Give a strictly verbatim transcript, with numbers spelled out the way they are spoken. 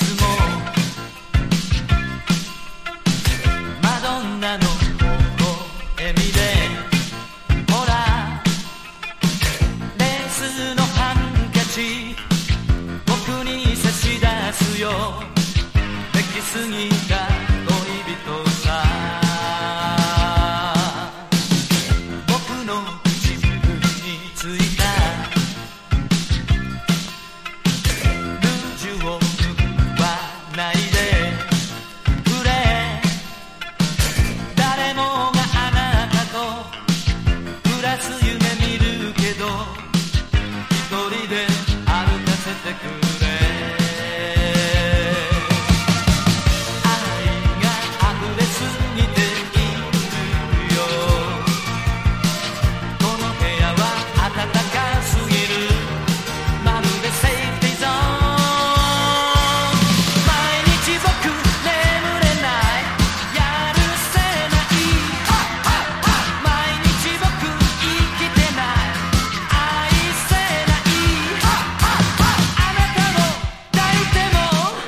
つもマドンナの微笑みでほらレースのハンカチ僕に差し出すよできすぎた